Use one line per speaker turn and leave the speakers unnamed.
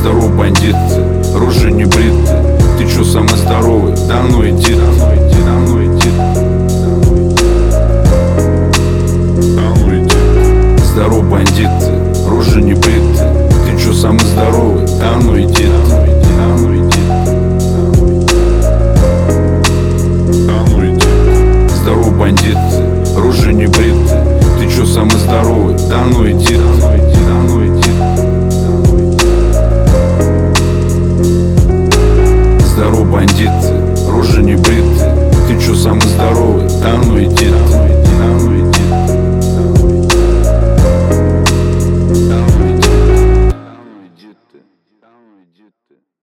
Здорово, бандит, рожа не брита. Ты чё, самый здоровый? Да ну иди, да ну иди, да ну иди, да ну иди. Здорово, бандит, рожа не брита. Ты чё, самый здоровый? Да ну иди, да ну иди, да ну иди, да ну иди. Здорово, бандит, рожа не брита. Ты чё, самый здоровый? Да ну иди, да ну иди, да ну иди. Здорово, бандит, рожа не брита. Ты чё, самый здоровый? Да ну иди, да ну иди.